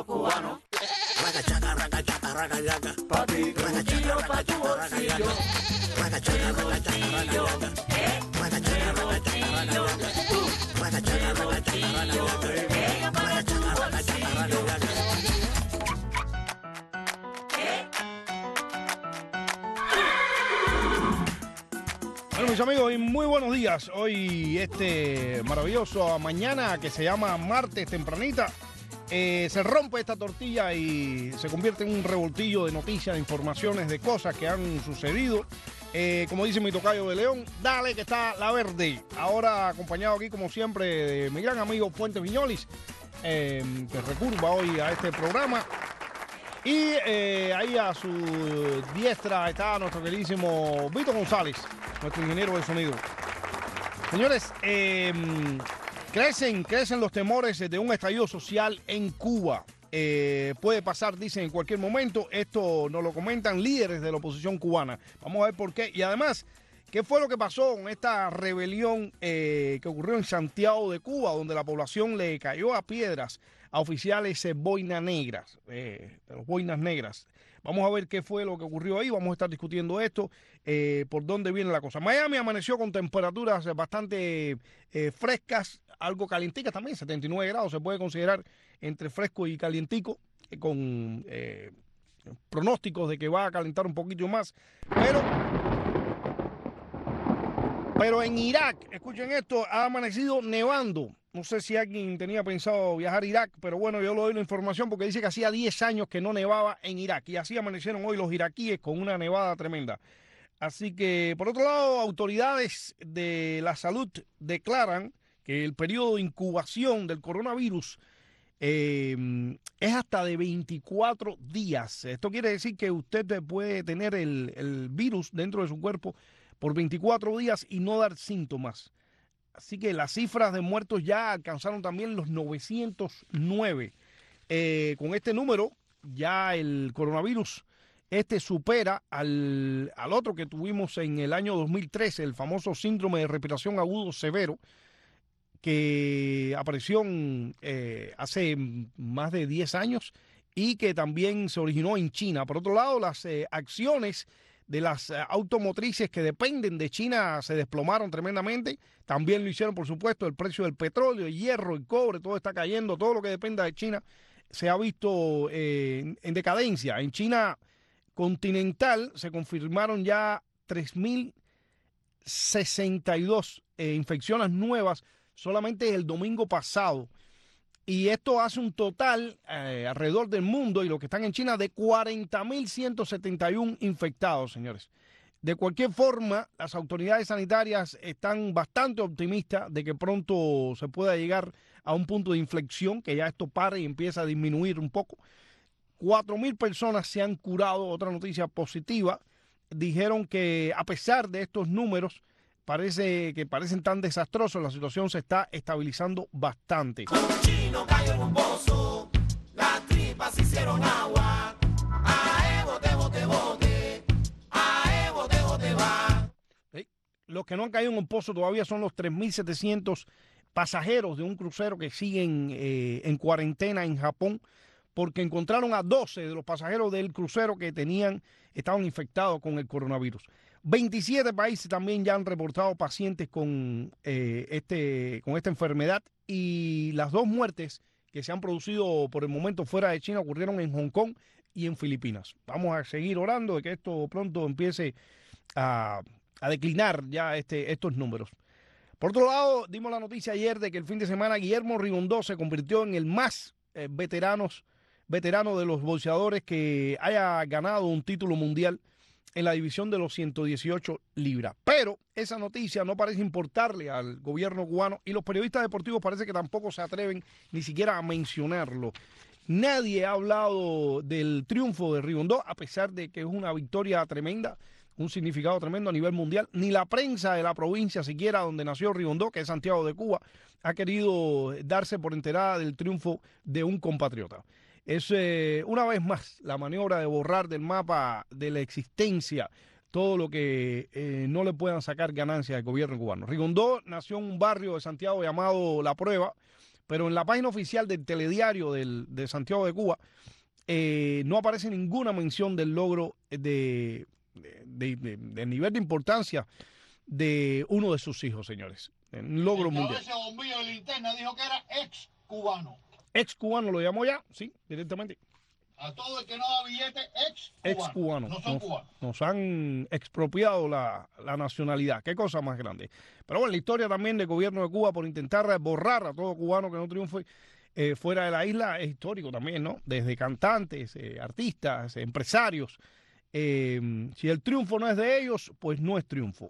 los cubanos. Ragachaca, ragachaca, ragachaca. Papi, tranquilo pa' tu bolsillo. Ragachaca, ragachaca, ragachaca. Ragachaca, ragachaca, ragachaca. Ragachaca, ragachaca, ragachaca. Ragachaca, ragachaca, ragachaca. Bueno, mis amigos, y muy buenos días. Hoy maravilloso mañana que se llama martes tempranita. Se rompe esta tortilla y se convierte en un revoltillo de noticias, de informaciones, de cosas que han sucedido. Como dice mi tocayo de León, dale que está la verde. Ahora acompañado aquí, como siempre, de mi gran amigo Fuentes Viñolis, que recurva hoy a este programa. Y ahí a su diestra está nuestro queridísimo Vito González, nuestro ingeniero de sonido. Señores, crecen los temores de un estallido social en Cuba. Puede pasar, dicen, en cualquier momento. Esto nos lo comentan líderes de la oposición cubana. Vamos a ver por qué. Y además, ¿qué fue lo que pasó con esta rebelión que ocurrió en Santiago de Cuba, donde la población le cayó a piedras a oficiales boinas negras, de los boinas negras? Vamos a ver qué fue lo que ocurrió ahí. Vamos a estar discutiendo esto, por dónde viene la cosa. Miami amaneció con temperaturas bastante frescas, algo calienticas también, 79 grados. Se puede considerar entre fresco y calientico, con pronósticos de que va a calentar un poquito más. Pero en Irak, escuchen esto, ha amanecido nevando. No sé si alguien tenía pensado viajar a Irak, pero bueno, yo le doy la información porque dice que hacía 10 años que no nevaba en Irak. Y así amanecieron hoy los iraquíes con una nevada tremenda. Así que, por otro lado, autoridades de la salud declaran que el periodo de incubación del coronavirus es hasta de 24 días. Esto quiere decir que usted puede tener el virus dentro de su cuerpo por 24 días y no dar síntomas. Así que las cifras de muertos ya alcanzaron también los 909. Con este número, ya el coronavirus supera al otro que tuvimos en el año 2013, el famoso síndrome de respiración agudo severo, que apareció hace más de 10 años y que también se originó en China. Por otro lado, las acciones de las automotrices que dependen de China se desplomaron tremendamente. También lo hicieron, por supuesto, el precio del petróleo, el hierro, el cobre, todo está cayendo. Todo lo que dependa de China se ha visto en decadencia. En China continental se confirmaron ya 3.062 infecciones nuevas solamente el domingo pasado. Y esto hace un total alrededor del mundo y los que están en China de 40.171 infectados, señores. De cualquier forma, las autoridades sanitarias están bastante optimistas de que pronto se pueda llegar a un punto de inflexión, que ya esto pare y empieza a disminuir un poco. 4.000 personas se han curado, otra noticia positiva. Dijeron que a pesar de estos números, parecen tan desastrosos, la situación se está estabilizando bastante. Un chino cayó en un pozo, las tripas hicieron agua. Ae, bote, bote, bote. Ae, bote, bote, va. Los que no han caído en un pozo todavía son los 3.700 pasajeros de un crucero que siguen en cuarentena en Japón, porque encontraron a 12 de los pasajeros del crucero que estaban infectados con el coronavirus. 27 países también ya han reportado pacientes con esta enfermedad, y las 2 muertes que se han producido por el momento fuera de China ocurrieron en Hong Kong y en Filipinas. Vamos a seguir orando de que esto pronto empiece a declinar ya estos números. Por otro lado, dimos la noticia ayer de que el fin de semana Guillermo Rigondó se convirtió en el más veterano de los boxeadores que haya ganado un título mundial en la división de los 118 libras. Pero esa noticia no parece importarle al gobierno cubano y los periodistas deportivos parece que tampoco se atreven ni siquiera a mencionarlo. Nadie ha hablado del triunfo de Rigondó, a pesar de que es una victoria tremenda, un significado tremendo a nivel mundial. Ni la prensa de la provincia siquiera donde nació Rigondó, que es Santiago de Cuba, ha querido darse por enterada del triunfo de un compatriota. Es una vez más la maniobra de borrar del mapa de la existencia todo lo que no le puedan sacar ganancias al gobierno cubano. Rigondó nació en un barrio de Santiago llamado La Prueba, pero en la página oficial del telediario de Santiago de Cuba no aparece ninguna mención del logro del nivel de importancia de uno de sus hijos, señores. Un logro mundial. Ese bombillo de linterna dijo que era ex cubano. Ex cubano lo llamó ya, sí, directamente. A todo el que no da billete, ex cubano. No son cubanos. Nos han expropiado la nacionalidad. Qué cosa más grande. Pero bueno, la historia también del gobierno de Cuba por intentar borrar a todo cubano que no triunfe fuera de la isla es histórico también, ¿no? Desde cantantes, artistas, empresarios. Si el triunfo no es de ellos, pues no es triunfo.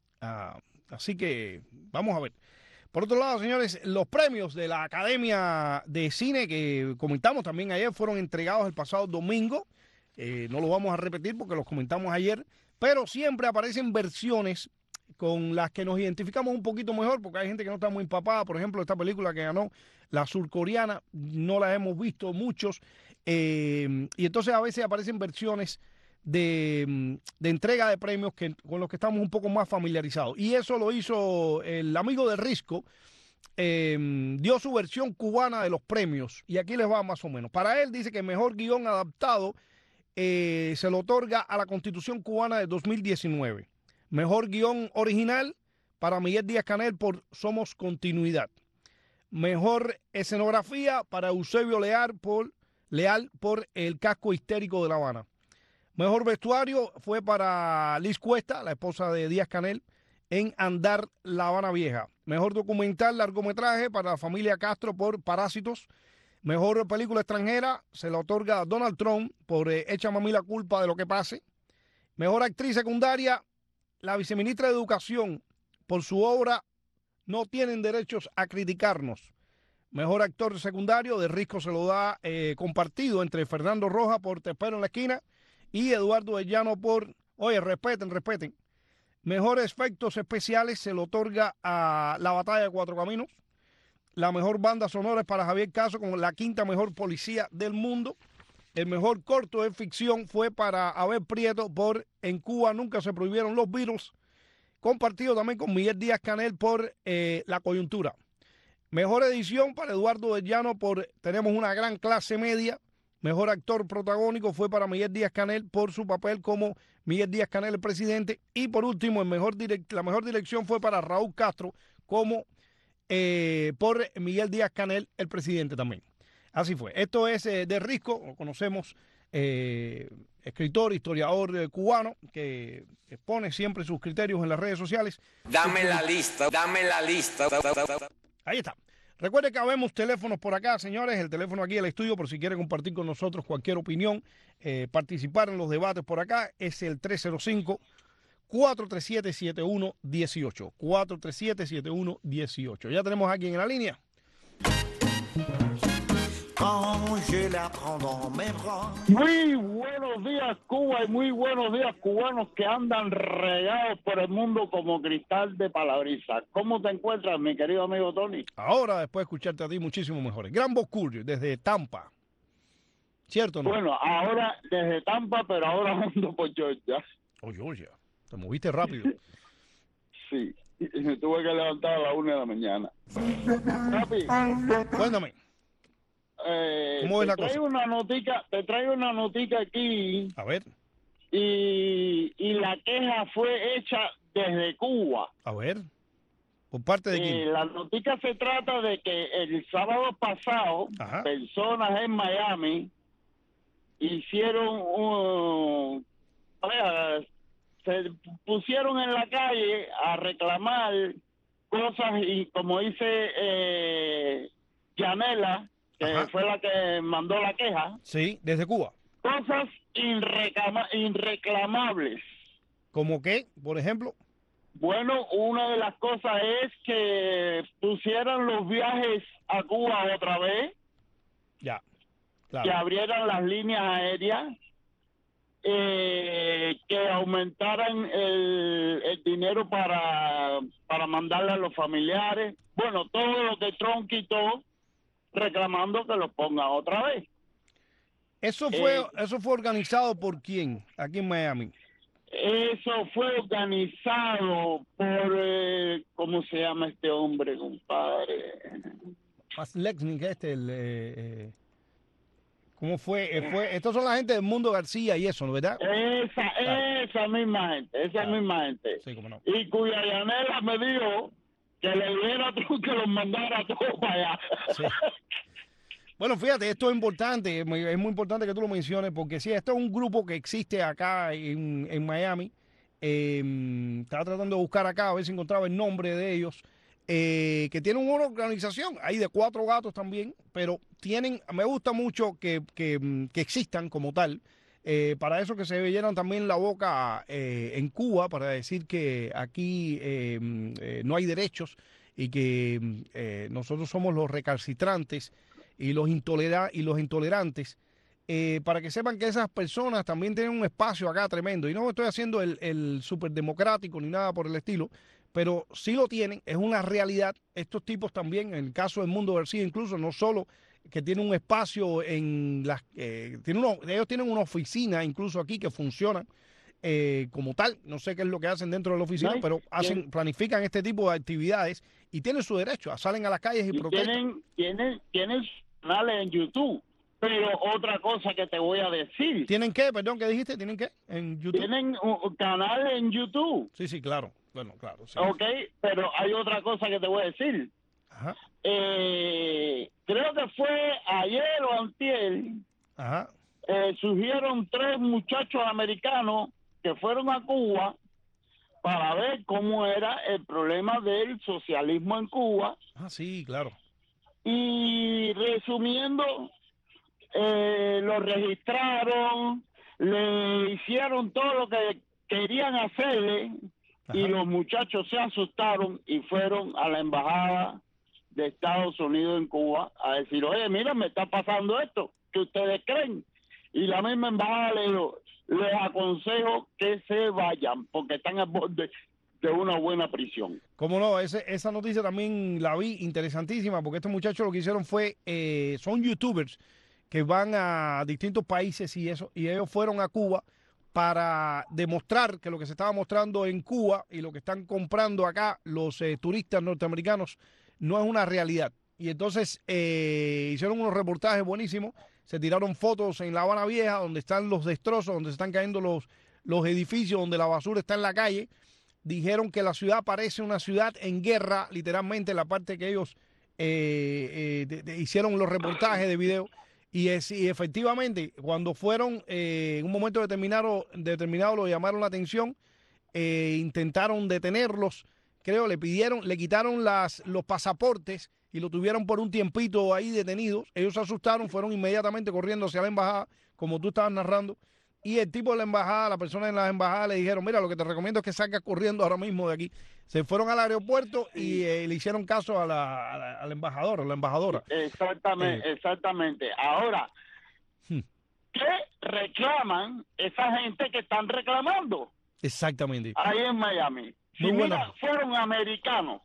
Así que vamos a ver. Por otro lado, señores, los premios de la Academia de Cine que comentamos también ayer fueron entregados el pasado domingo. No lo vamos a repetir porque los comentamos ayer, pero siempre aparecen versiones con las que nos identificamos un poquito mejor porque hay gente que no está muy empapada. Por ejemplo, esta película que ganó, la surcoreana, no la hemos visto muchos. Y entonces a veces aparecen versiones de entrega de premios con los que estamos un poco más familiarizados. Y eso lo hizo el amigo de Risco, dio su versión cubana de los premios. Y aquí les va más o menos. Para él dice que el mejor guión adaptado se lo otorga a la Constitución cubana de 2019. Mejor guión original para Miguel Díaz-Canel por Somos Continuidad. Mejor escenografía para Eusebio Leal por El Casco Histérico de La Habana. Mejor vestuario fue para Liz Cuesta, la esposa de Díaz-Canel, en Andar La Habana Vieja. Mejor documental largometraje para la familia Castro por Parásitos. Mejor película extranjera se la otorga a Donald Trump por Échame a mí la culpa de lo que pase. Mejor actriz secundaria, la viceministra de Educación por su obra No tienen derechos a criticarnos. Mejor actor secundario, de Risco se lo da compartido entre Fernando Rojas por Te espero en la esquina y Eduardo de Llano por, oye, respeten. Mejores efectos especiales se lo otorga a La Batalla de Cuatro Caminos. La mejor banda sonora es para Javier Caso con La quinta mejor policía del mundo. El mejor corto de ficción fue para Abel Prieto por En Cuba nunca se prohibieron los Beatles, compartido también con Miguel Díaz-Canel por La coyuntura. Mejor edición para Eduardo de Llano por Tenemos una gran clase media. Mejor actor protagónico fue para Miguel Díaz-Canel por su papel como Miguel Díaz-Canel, el presidente. Y por último, la mejor dirección fue para Raúl Castro como por Miguel Díaz-Canel, el presidente también. Así fue. Esto es de Risco, lo conocemos, escritor, historiador cubano, que expone siempre sus criterios en las redes sociales. Dame la lista. Ahí está. Recuerde que habemos teléfonos por acá, señores. El teléfono aquí del estudio, por si quiere compartir con nosotros cualquier opinión, participar en los debates por acá, es el 305-437-7118. 437-7118. Ya tenemos a alguien en la línea. Muy buenos días, Cuba, y muy buenos días, cubanos que andan regados por el mundo como cristal de palabrisa. ¿Cómo te encuentras, mi querido amigo Tony? Ahora, después de escucharte a ti, muchísimo mejor. Gran Boscurrio, desde Tampa. ¿Cierto o no? Bueno, ahora desde Tampa, pero ahora ando por Georgia. Oh, Georgia. Te moviste rápido. Sí, y me tuve que levantar a la 1 de la mañana. Papi, Cuéntame. ¿Cómo ves la cosa? Te traigo una notica aquí. A ver. Y la queja fue hecha desde Cuba. A ver. ¿Por parte de quién? La notica se trata de que el sábado pasado, Ajá. personas en Miami hicieron se pusieron en la calle a reclamar cosas y como dice Yanela, que Ajá. fue la que mandó la queja, Sí, desde Cuba. cosas irreclamables. ¿Cómo qué, por ejemplo? Bueno, una de las cosas es que pusieran los viajes a Cuba otra vez, Ya, que claro. abrieran las líneas aéreas, que aumentaran el dinero para mandarle a los familiares. Bueno, todo lo que Trump quitó, reclamando que lo ponga otra vez. ¿Eso fue organizado por quién aquí en Miami? Eso fue organizado por, ¿cómo se llama este hombre, compadre? Lexnick, ¿cómo fue? Estos son la gente del Mundo García y eso, ¿no, verdad? Esa misma gente. Sí, cómo no. Y cuya llanera me dijo que le diera tú que los mandara todos para allá. Sí. Bueno, fíjate, esto es importante, es muy importante que tú lo menciones, porque sí, esto es un grupo que existe acá en Miami. Estaba tratando de buscar acá a ver si encontraba el nombre de ellos, que tienen una organización, hay de 4 gatos también, pero me gusta mucho que existan como tal. Para eso que se llenan también la boca en Cuba, para decir que aquí no hay derechos y que nosotros somos los recalcitrantes y los intolerantes, para que sepan que esas personas también tienen un espacio acá tremendo. Y no estoy haciendo el súper democrático ni nada por el estilo, pero sí lo tienen, es una realidad. Estos tipos también, en el caso del Mundo García, incluso no solo que tiene un espacio en las... ellos tienen una oficina incluso aquí que funciona como tal. No sé qué es lo que hacen dentro de la oficina, No, pero planifican este tipo de actividades y tienen su derecho. Salen a las calles y protestan. Tienen canales en YouTube. Pero otra cosa que te voy a decir. ¿Tienen qué? Perdón, ¿qué dijiste? ¿Tienen qué? En YouTube. Tienen un canal en YouTube. Sí, claro. Bueno, claro. Sí. Ok, pero hay otra cosa que te voy a decir. Ajá. Creo que fue ayer o antier. Ajá. Surgieron 3 muchachos americanos que fueron a Cuba para ver cómo era el problema del socialismo en Cuba. Ah, sí, claro. Y resumiendo, lo registraron, le hicieron todo lo que querían hacerle. Ajá. Y los muchachos se asustaron y fueron a la embajada de Estados Unidos en Cuba a decir, oye, mira, me está pasando esto, ¿qué ustedes creen? Y la misma embajada le dijo, les aconsejo que se vayan porque están al borde de una buena prisión. Cómo no, esa noticia también la vi, interesantísima, porque estos muchachos lo que hicieron fue, son youtubers que van a distintos países y ellos fueron a Cuba para demostrar que lo que se estaba mostrando en Cuba y lo que están comprando acá los turistas norteamericanos no es una realidad. Y entonces hicieron unos reportajes buenísimos, se tiraron fotos en La Habana Vieja, donde están los destrozos, donde se están cayendo los edificios, donde la basura está en la calle. Dijeron que la ciudad parece una ciudad en guerra, literalmente, la parte que ellos hicieron los reportajes de video. Y efectivamente, cuando fueron, en un momento determinado lo llamaron la atención, intentaron detenerlos, creo, le quitaron los pasaportes y lo tuvieron por un tiempito ahí detenidos. Ellos se asustaron, fueron inmediatamente corriendo hacia la embajada, como tú estabas narrando. Y el tipo de la embajada, la persona en la embajada le dijeron, mira, lo que te recomiendo es que salgas corriendo ahora mismo de aquí. Se fueron al aeropuerto y le hicieron caso al embajador, a la embajadora. Exactamente. Ahora, ¿qué reclaman esa gente que están reclamando? Exactamente. Ahí en Miami. Muy mira, fueron americanos.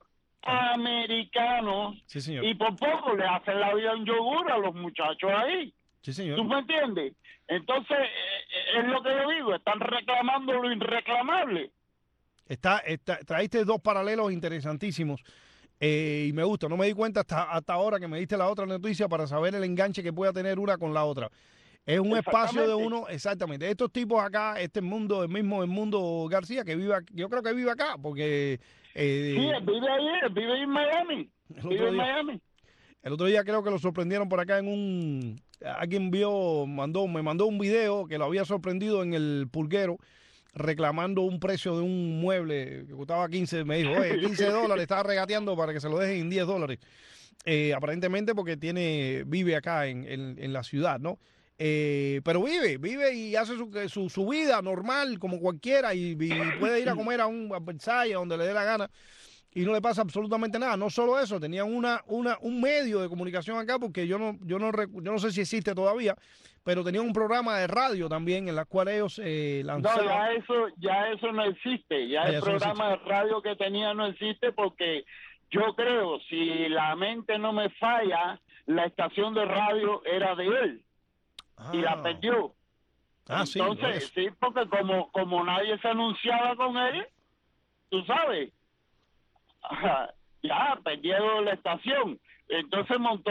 Sí, señor. Y por poco le hacen la vida en yogur a los muchachos ahí. Sí, señor. ¿Tú me entiendes? Entonces, es lo que yo digo, están reclamando lo irreclamable. Traíste 2 paralelos interesantísimos y me gusta. No me di cuenta hasta ahora que me diste la otra noticia para saber el enganche que pueda tener una con la otra. Es un espacio de uno, exactamente. Estos tipos acá, el Mundo García, que vive, yo creo que vive acá, porque... sí, él vive en Miami. El otro día creo que lo sorprendieron por acá alguien me mandó un video que lo había sorprendido en el pulguero reclamando un precio de un mueble que costaba 15, me dijo, oye, $15, estaba regateando para que se lo dejen en $10. Aparentemente porque vive acá en la ciudad, ¿no? Pero vive y hace su vida normal como cualquiera y puede ir a comer a Versailles, donde le dé la gana. Y no le pasa absolutamente nada. No solo eso, tenían un medio de comunicación acá, porque yo no sé si existe todavía, pero tenían un programa de radio también en la cual ellos lanzaban. No, ya eso no existe. Ya el programa de radio que tenía no existe porque yo creo, si la mente no me falla, la estación de radio era de él y la perdió. Entonces, sí, porque como nadie se anunciaba con él, tú sabes, ya perdieron la estación. Entonces montó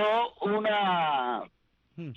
Hmm.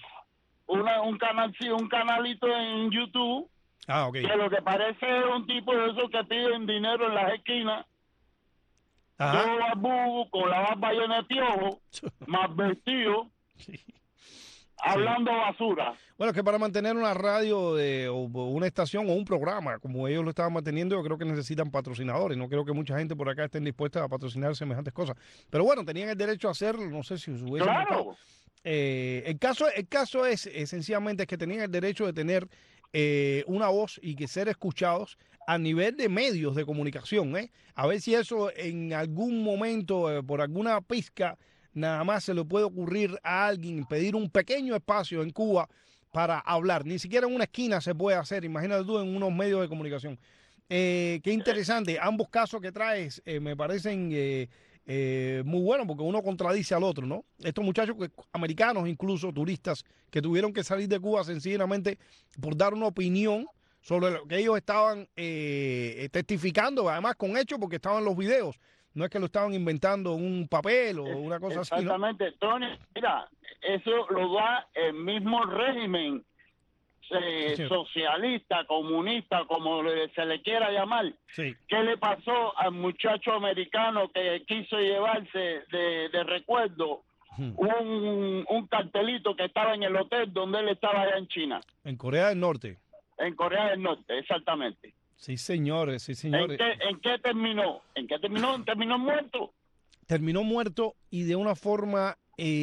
un canalito en YouTube, Ah, ok. que lo que parece es un tipo de esos que piden dinero en las esquinas, Ajá. todo barbudo, con la barba llena de piojo, más vestido, Sí. hablando basura. Bueno, es que para mantener una radio o una estación o un programa como ellos lo estaban manteniendo, yo creo que necesitan patrocinadores. No creo que mucha gente por acá estén dispuesta a patrocinar semejantes cosas. Pero bueno, tenían el derecho a hacerlo. No sé si hubiesen buscado. Claro, El caso es sencillamente es que tenían el derecho de tener una voz y que ser escuchados a nivel de medios de comunicación, ¿eh? A ver si eso en algún momento, por alguna pizca, nada más se le puede ocurrir a alguien pedir un pequeño espacio en Cuba para hablar. Ni siquiera en una esquina se puede hacer, imagínate tú en unos medios de comunicación. Qué interesante, ambos casos que traes me parecen muy buenos porque uno contradice al otro, ¿no? Estos muchachos americanos, incluso turistas, que tuvieron que salir de Cuba sencillamente por dar una opinión sobre lo que ellos estaban testificando, además con hechos porque estaban los videos. No es que lo estaban inventando en un papel o una cosa así, ¿no? exactamente. Tony, mira, eso lo da el mismo régimen Sí. socialista, comunista, como se le quiera llamar. Sí. ¿Qué le pasó al muchacho americano que quiso llevarse de recuerdo un cartelito que estaba en el hotel donde él estaba allá en China? En Corea del Norte. En Corea del Norte, exactamente. Sí, señores, sí, señores. ¿En qué terminó? ¿En qué terminó? ¿Terminó muerto? Terminó muerto y de una forma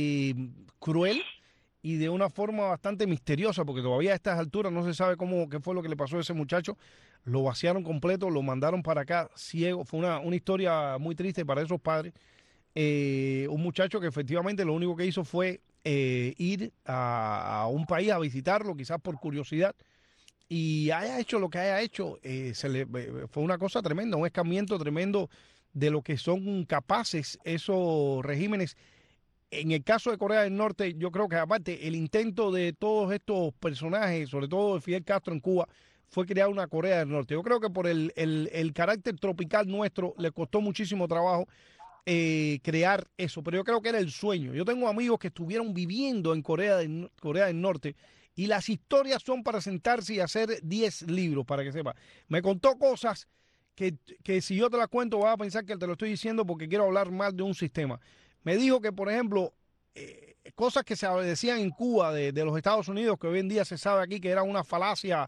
cruel y de una forma bastante misteriosa, porque todavía a estas alturas no se sabe qué fue lo que le pasó a ese muchacho. Lo vaciaron completo, lo mandaron para acá ciego. Fue una historia muy triste para esos padres. Un muchacho que efectivamente lo único que hizo fue ir a un país a visitarlo, quizás por curiosidad, y haya hecho lo que haya hecho, fue una cosa tremenda, un escarmiento tremendo de lo que son capaces esos regímenes. En el caso de Corea del Norte, yo creo que aparte el intento de todos estos personajes, sobre todo de Fidel Castro en Cuba, fue crear una Corea del Norte. Yo creo que por el carácter tropical nuestro le costó muchísimo trabajo crear eso, pero yo creo que era el sueño. Yo tengo amigos que estuvieron viviendo en Corea del Norte y las historias son para sentarse y hacer 10 libros, para que sepa. Me contó cosas que si yo te las cuento vas a pensar que te lo estoy diciendo porque quiero hablar mal de un sistema. Me dijo que, por ejemplo, cosas que se decían en Cuba de los Estados Unidos, que hoy en día se sabe aquí que era una falacia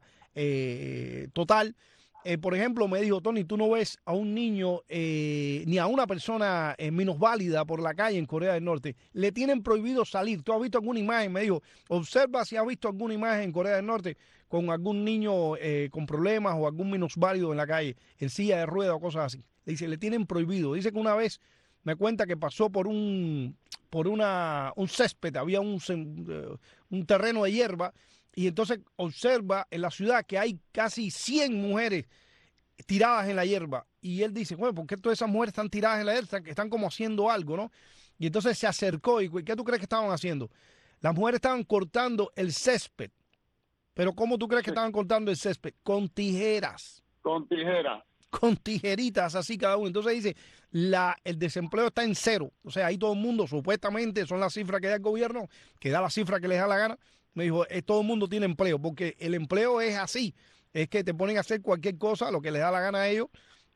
total. Por ejemplo, me dijo, Tony, tú no ves a un niño ni a una persona minusválida por la calle en Corea del Norte. Le tienen prohibido salir. ¿Tú has visto alguna imagen? Me dijo, observa si has visto alguna imagen en Corea del Norte con algún niño con problemas o algún minusválido en la calle, en silla de ruedas o cosas así. Dice, le tienen prohibido. Dice que una vez me cuenta que pasó por un césped, había un terreno de hierba, y entonces observa en la ciudad que hay casi 100 mujeres tiradas en la hierba. Y él dice, bueno, ¿por qué todas esas mujeres están tiradas en la hierba? Están como haciendo algo, ¿no? Y entonces se acercó y ¿qué tú crees que estaban haciendo? Las mujeres estaban cortando el césped. Pero ¿cómo tú crees que estaban cortando el césped? Con tijeras. Con tijeras. Con tijeritas así cada uno. Entonces dice, el desempleo está en 0. O sea, ahí todo el mundo, supuestamente, son las cifras que da el gobierno, que da la cifra que les da la gana. Me dijo, todo el mundo tiene empleo, porque el empleo es así. Es que te ponen a hacer cualquier cosa, lo que les da la gana a ellos.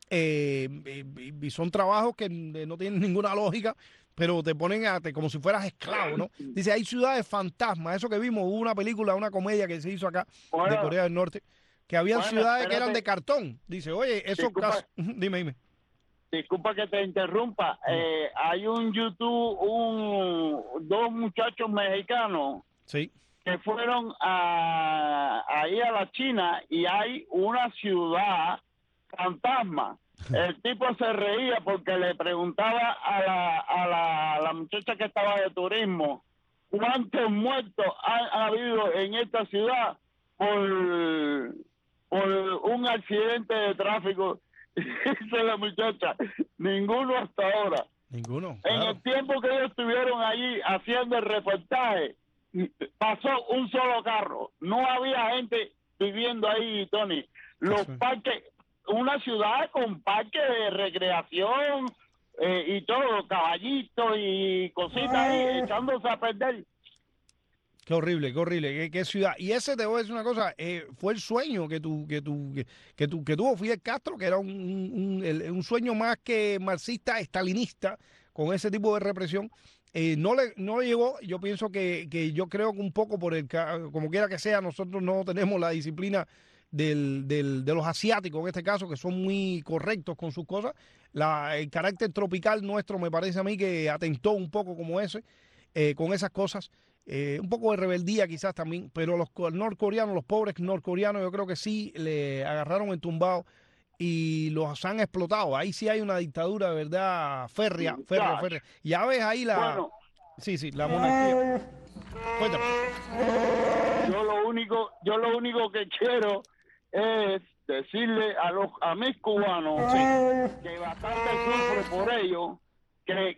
Y son trabajos que no tienen ninguna lógica, pero te ponen como si fueras esclavo, ¿no? Dice, hay ciudades fantasmas. Eso que vimos, hubo una película, una comedia que se hizo acá de Corea del Norte, que habían ciudades que eran de cartón. Dice, oye, esos casos... Dime. Disculpa que te interrumpa. Hay un YouTube, dos muchachos mexicanos sí, que fueron ahí a la China y hay una ciudad fantasma. El tipo se reía porque le preguntaba a la muchacha que estaba de turismo cuántos muertos han habido en esta ciudad por un accidente de tráfico. Dice la muchacha, ninguno hasta ahora. Ninguno. En el tiempo que ellos estuvieron allí haciendo el reportaje, pasó un solo carro. No había gente viviendo ahí, Tony. Los parques, una ciudad con parques de recreación, y todo, caballitos y cositas ahí, echándose a perder. Qué horrible, qué ciudad. Y ese, te voy a decir una cosa, fue el sueño que tuvo Fidel Castro, que era un sueño más que marxista, estalinista, con ese tipo de represión. No le llegó. Yo pienso que yo creo que un poco como quiera que sea, nosotros no tenemos la disciplina de los asiáticos, en este caso, que son muy correctos con sus cosas. El carácter tropical nuestro me parece a mí que atentó un poco como ese, con esas cosas. Un poco de rebeldía quizás también, pero los norcoreanos, los pobres norcoreanos, yo creo que sí le agarraron entumbado y los han explotado. Ahí sí hay una dictadura de verdad férrea. Ya ves ahí Bueno, sí, la monarquía. Cuéntame. Yo lo único que quiero es decirle a mis cubanos que bastante sufro por ello, que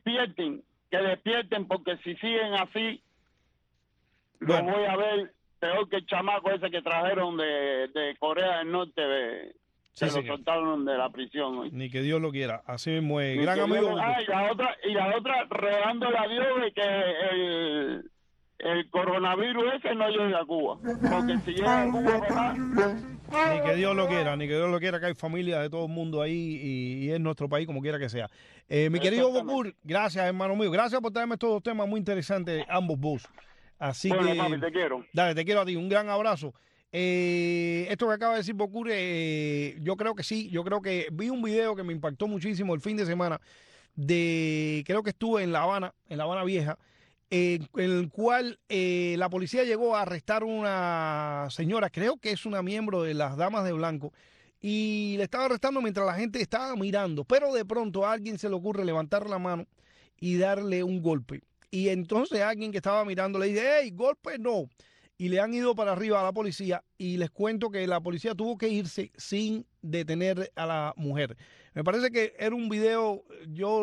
despierten, porque si siguen así, Bueno. lo voy a ver peor que el chamaco ese que trajeron de Corea del Norte, Sí, que lo señor. soltaron de la prisión hoy. Ni que Dios lo quiera. Así mismo es. Y Gran que amigo. y la otra rogándole a Dios de que el coronavirus ese no llegue a Cuba, porque si llega a Cuba, papá, Ni que Dios lo quiera, que hay familia de todo el mundo ahí y es nuestro país como quiera que sea. Mi querido Exactamente. Bocur, gracias, hermano mío. Gracias por traerme estos dos temas muy interesantes, ambos vos. Así bueno, que, papi, te quiero. dale, te quiero a ti. Un gran abrazo. Esto que acaba de decir Bocur, yo creo que sí. Yo creo que vi un video que me impactó muchísimo el fin de semana creo que estuve en La Habana Vieja, en el cual la policía llegó a arrestar una señora, creo que es una miembro de las Damas de Blanco, y le estaba arrestando mientras la gente estaba mirando, pero de pronto a alguien se le ocurre levantar la mano y darle un golpe. Y entonces alguien que estaba mirando le dice, hey, golpe no. Y le han ido para arriba a la policía y les cuento que la policía tuvo que irse sin detener a la mujer. Me parece que era un video, yo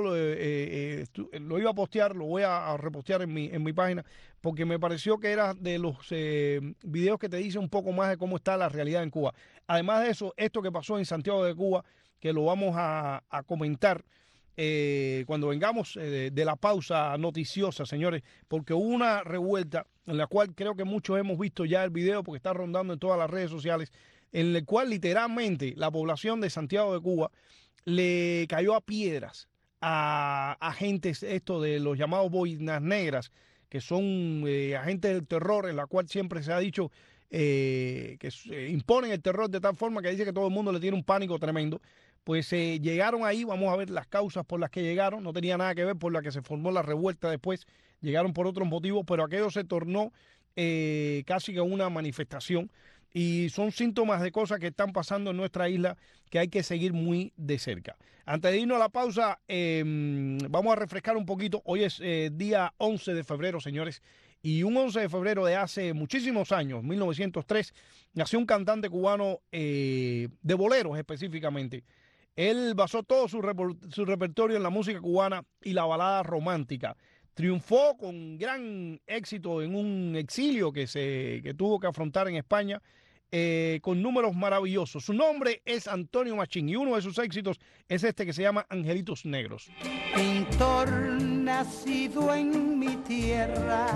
lo iba a postear, lo voy a repostear en mi página, porque me pareció que era de los videos que te dice un poco más de cómo está la realidad en Cuba. Además de eso, esto que pasó en Santiago de Cuba, que lo vamos a comentar cuando vengamos de la pausa noticiosa, señores, porque hubo una revuelta en la cual creo que muchos hemos visto ya el video porque está rondando en todas las redes sociales, en el cual literalmente la población de Santiago de Cuba le cayó a piedras a agentes esto de los llamados boinas negras, que son agentes del terror, en la cual siempre se ha dicho que imponen el terror de tal forma que dice que todo el mundo le tiene un pánico tremendo. Pues llegaron ahí, vamos a ver las causas por las que llegaron, no tenía nada que ver por la que se formó la revuelta después, llegaron por otros motivos, pero aquello se tornó casi que una manifestación y son síntomas de cosas que están pasando en nuestra isla que hay que seguir muy de cerca. Antes de irnos a la pausa, vamos a refrescar un poquito. Hoy es día 11 de febrero, señores, y un 11 de febrero de hace muchísimos años, 1903, nació un cantante cubano de boleros específicamente. Él basó todo su repertorio en la música cubana y la balada romántica. Triunfó con gran éxito en un exilio que tuvo que afrontar en España, con números maravillosos. Su nombre es Antonio Machín y uno de sus éxitos es este que se llama Angelitos Negros. Pintor nacido en mi tierra,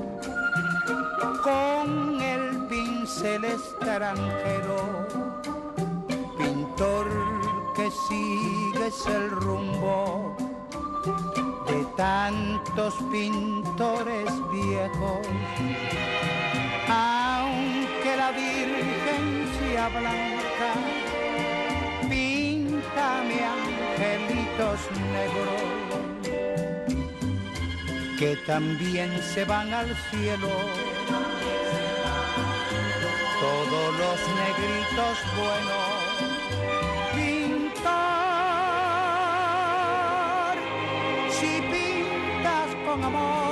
con el pincel extranjero, pintor que sigues el rumbo de tantos pintores viejos, aunque la Virgen sea blanca, píntame angelitos negros que también se van al cielo, todos los negritos buenos. Pintor, si pintas con amor.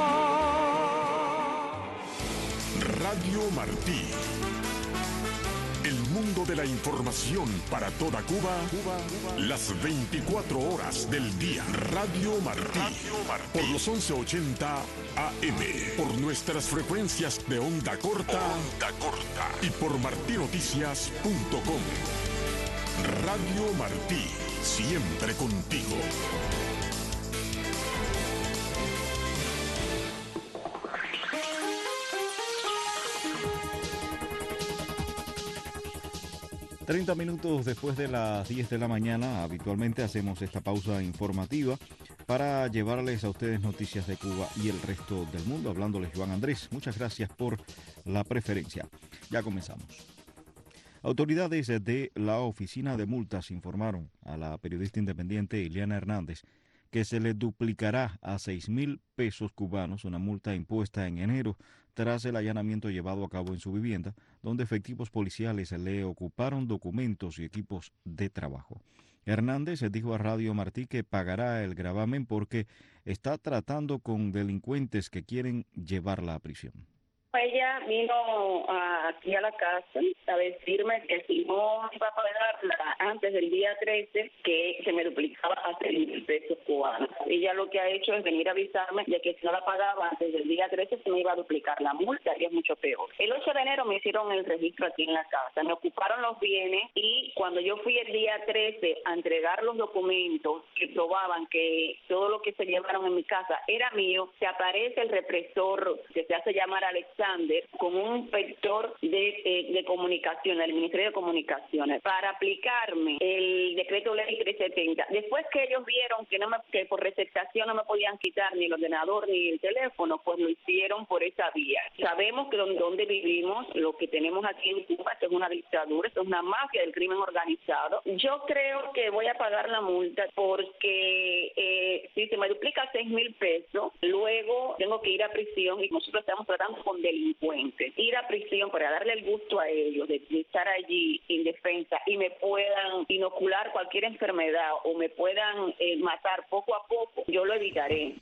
Radio Martí. El mundo de la información para toda Cuba, las 24 horas del día. Radio Martí. Por los 1180 AM. Por nuestras frecuencias de onda corta. Y por martinoticias.com. Radio Martí. siempre contigo. ...30 minutos después de las 10 de la mañana... ...habitualmente hacemos esta pausa informativa... ...para llevarles a ustedes noticias de Cuba y el resto del mundo... ...hablándoles Juan Andrés. Muchas gracias por la preferencia. Ya comenzamos. Autoridades de la Oficina de Multas informaron a la periodista independiente Ileana Hernández... ...que se le duplicará a 6,000 pesos cubanos... ...una multa impuesta en enero... ...tras el allanamiento llevado a cabo en su vivienda... ...donde efectivos policiales le ocuparon documentos y equipos de trabajo. Hernández dijo a Radio Martí que pagará el gravamen porque está tratando con delincuentes que quieren llevarla a prisión. Ella vino aquí a la casa a decirme que si no iba a pagarla antes del día 13, que se me duplicaba a 6,000 pesos cubanos. Ella lo que ha hecho es venir a avisarme de que si no la pagaba antes del día 13 se me iba a duplicar la multa, y es mucho peor. El 8 de enero me hicieron el registro aquí en la casa, me ocuparon los bienes, y cuando yo fui el día 13 a entregar los documentos que probaban que todo lo que se llevaron en mi casa era mío, se aparece el represor que se hace llamar Alexander con un inspector de comunicación, del Ministerio de Comunicaciones, para aplicarme el decreto ley 370. Después que ellos vieron que por receptación no me podían quitar ni el ordenador ni el teléfono, pues lo hicieron por esa vía. Sabemos que donde vivimos, lo que tenemos aquí en Cuba, esto es una dictadura, esto es una mafia del crimen organizado. Yo creo que voy a pagar la multa porque si se me duplica a 6,000 pesos, luego tengo que ir a prisión, y nosotros estamos tratando con delincuentes. Ir a prisión para darle el gusto a ellos de estar allí indefensa y me puedan inocular cualquier enfermedad o me puedan matar poco a poco, yo lo evitaré.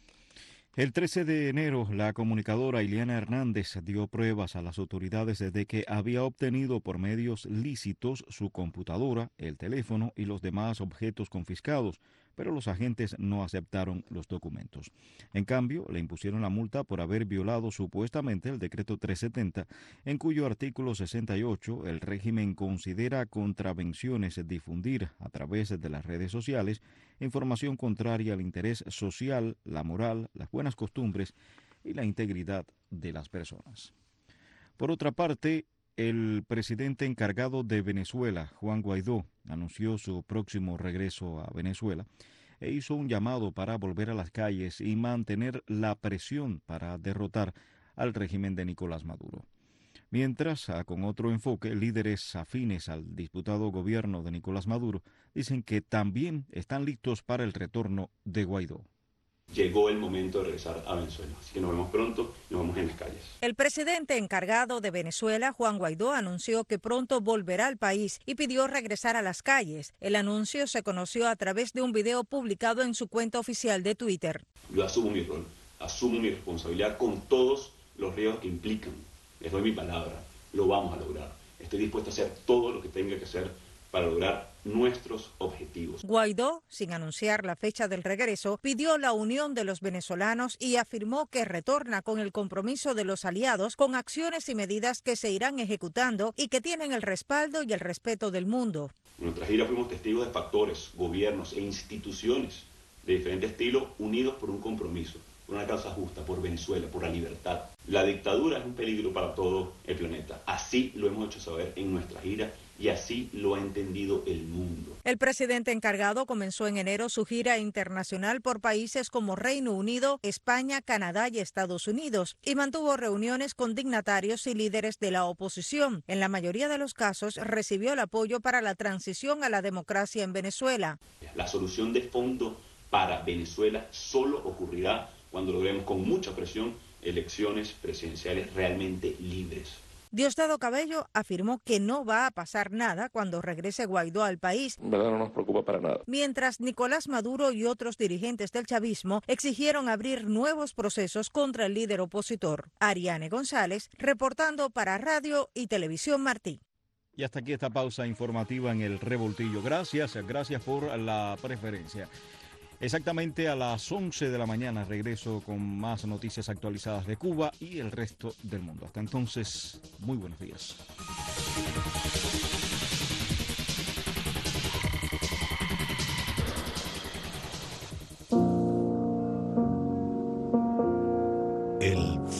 El 13 de enero, la comunicadora Ileana Hernández dio pruebas a las autoridades de que había obtenido por medios lícitos su computadora, el teléfono y los demás objetos confiscados, pero los agentes no aceptaron los documentos. En cambio, le impusieron la multa por haber violado supuestamente el decreto 370, en cuyo artículo 68 el régimen considera contravenciones difundir a través de las redes sociales información contraria al interés social, la moral, las buenas costumbres y la integridad de las personas. Por otra parte, el presidente encargado de Venezuela, Juan Guaidó, anunció su próximo regreso a Venezuela e hizo un llamado para volver a las calles y mantener la presión para derrotar al régimen de Nicolás Maduro. Mientras, con otro enfoque, líderes afines al disputado gobierno de Nicolás Maduro dicen que también están listos para el retorno de Guaidó. Llegó el momento de regresar a Venezuela, así que nos vemos pronto, nos vemos en las calles. El presidente encargado de Venezuela, Juan Guaidó, anunció que pronto volverá al país y pidió regresar a las calles. El anuncio se conoció a través de un video publicado en su cuenta oficial de Twitter. Yo asumo mi rol, asumo mi responsabilidad con todos los riesgos que implican. Les doy mi palabra, lo vamos a lograr. Estoy dispuesto a hacer todo lo que tenga que hacer para lograr nuestros objetivos. Guaidó, sin anunciar la fecha del regreso, pidió la unión de los venezolanos y afirmó que retorna con el compromiso de los aliados con acciones y medidas que se irán ejecutando y que tienen el respaldo y el respeto del mundo. En nuestra gira fuimos testigos de factores, gobiernos e instituciones de diferente estilo unidos por un compromiso, por una causa justa, por Venezuela, por la libertad. La dictadura es un peligro para todo el planeta. Así lo hemos hecho saber en nuestra gira y así lo ha entendido el mundo. El presidente encargado comenzó en enero su gira internacional por países como Reino Unido, España, Canadá y Estados Unidos y mantuvo reuniones con dignatarios y líderes de la oposición. En la mayoría de los casos recibió el apoyo para la transición a la democracia en Venezuela. La solución de fondo para Venezuela solo ocurrirá cuando logremos con mucha presión elecciones presidenciales realmente libres. Diosdado Cabello afirmó que no va a pasar nada cuando regrese Guaidó al país. En verdad no nos preocupa para nada. Mientras Nicolás Maduro y otros dirigentes del chavismo exigieron abrir nuevos procesos contra el líder opositor. Ariane González, reportando para Radio y Televisión Martí. Y hasta aquí esta pausa informativa en el Revoltillo. Gracias por la preferencia. Exactamente a las 11 de la mañana regreso con más noticias actualizadas de Cuba y el resto del mundo. Hasta entonces, muy buenos días.